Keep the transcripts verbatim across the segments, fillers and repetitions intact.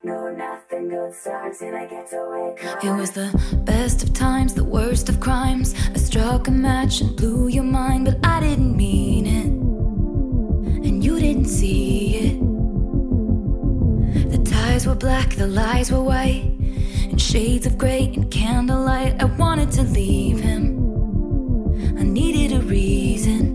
No, nothing good starts in a getaway car. It was the best of times, the worst of crimes. I struck a match and blew your mind, but I didn't mean it, and you didn't see it. The ties were black, the lies were white, in shades of grey and candlelight. I wanted to leave him, I needed a reason.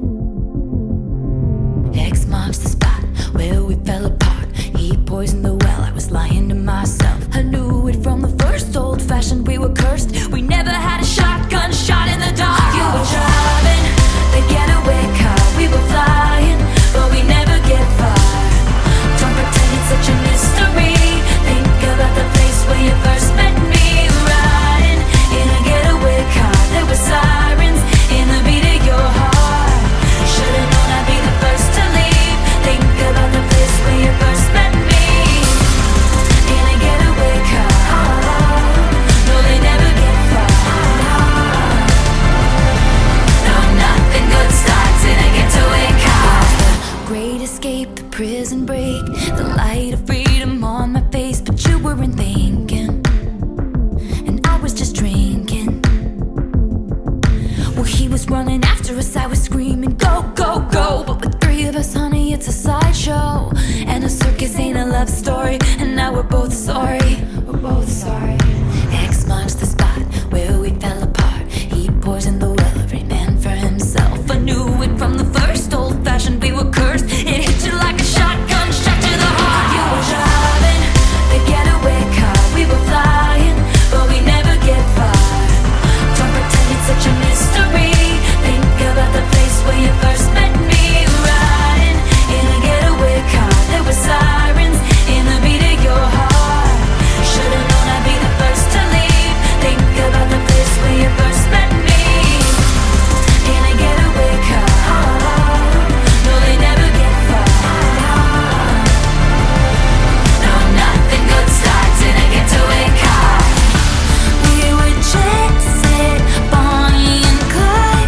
X marks the spot where we fell apart. He poisoned the well, I was lying to myself. I knew it from the first, old-fashioned, we were cursed. We never had a shotgun shot in the dark. You were driving the getaway car, we were flying, but we never get far. Don't pretend it's such a mystery. Think about the place where you first met me. Riding in a getaway car, there were sirens in the beat of your heart. Should've known I'd be the first to leave. Think about the place where you first met me. In a getaway car, no, they never get far. No, nothing good starts in a getaway car. The great escape, the prison break, the light of freedom on my face, but you weren't thinking, and I was just drinking. Well, he was running after us, I was screaming, go, go, go. But with three of us, honey, it's a sideshow, and a circus ain't a love story. And now we're both sorry, we're both sorry. X marks the spot where we fell apart. He poisoned the well, every man for himself. I knew it from the first, old-fashioned, we were cursed. It hit you like a shotgun shot to the heart. You were driving the getaway car, we were flying, but we never get far. Don't pretend it's such a mystery. Think about the place where you first met me. Riding in a getaway car, there were sirens in the beat of your heart. Should've known I'd be the first to leave. Think about the place where you first met me. In a getaway car, no, they never get far. No, nothing good starts in a getaway car. We were jet set, Bonnie and Clyde,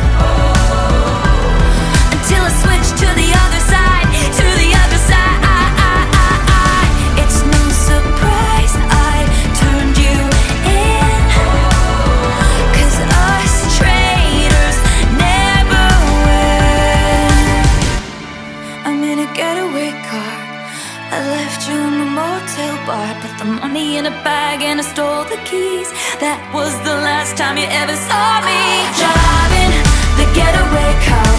until I switched to the other side, to the other side. It's no surprise I turned you in, 'cause us traitors never win. I'm in a getaway car, I left you in the motel bar. Put the money in a bag and I stole the keys. That was the last time you ever saw me. Driving the getaway car,